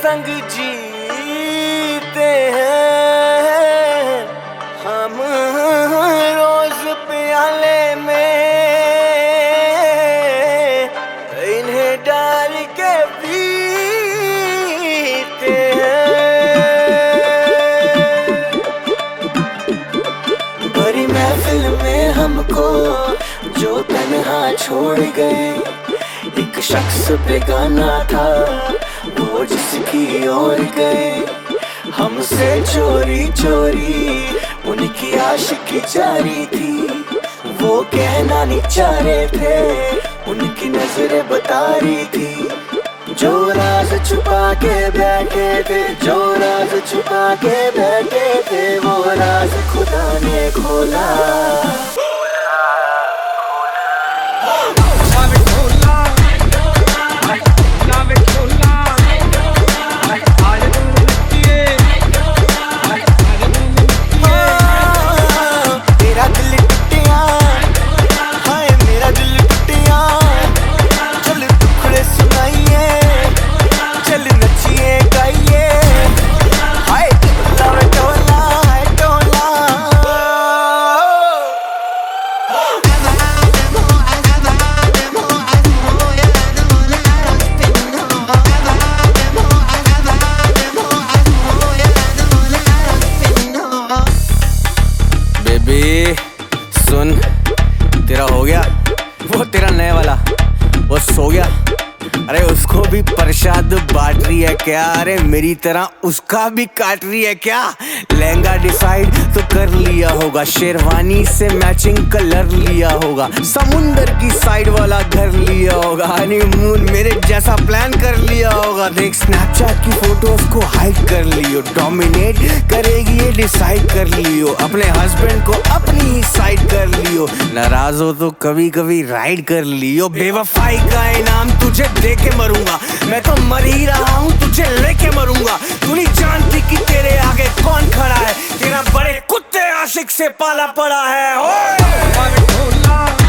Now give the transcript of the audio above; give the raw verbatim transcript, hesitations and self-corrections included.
संग जीते हैं हम रोज प्याले में इन्हें डाल के पीते हैं। भरी महफिल में हमको जो तन्हा छोड़ गए, एक शख्स बेगाना था वो जिसकी ओर गए। हमसे चोरी चोरी उनकी आशिकी जारी थी, वो कहना नहीं चाह रहे थे, उनकी नजरें बता रही थी। जो राज छुपा के बैठे थे, जो राज छुपा के बैठे थे, वो राज खुदा ने खोला। सुन, तेरा हो गया वो तेरा नए वाला, वो सो गया। अरे उसको भी प्रसाद बांट रही है क्या? अरे मेरी तरह उसका भी काट रही है क्या? लहंगा डिसाइड तो कर लिया होगा, शेरवानी से मैचिंग कलर लिया होगा, समुंदर की साइड वाला घर लिया होगा, हनीमून मेरे जैसा प्लान कर लिया होगा। देख स्नैपचैट की फोटोज को हाइड कर लियो, डोमिनेट करेगी ये डिसाइड कर लियो, अपने हस्बैंड को अपनी ही साइड कर लियो, नाराज हो तो कभी कभी राइड कर लियो। बेवफाई का इनाम तुझे दे के मरूंगा, मैं तो मर ही रहा हूँ, तुझे लेके मरूंगा। तू नहीं जानती कि तेरे आगे कौन खड़ा है, तेरा बड़े कुत्ते आशिक से पाला पड़ा है। ओए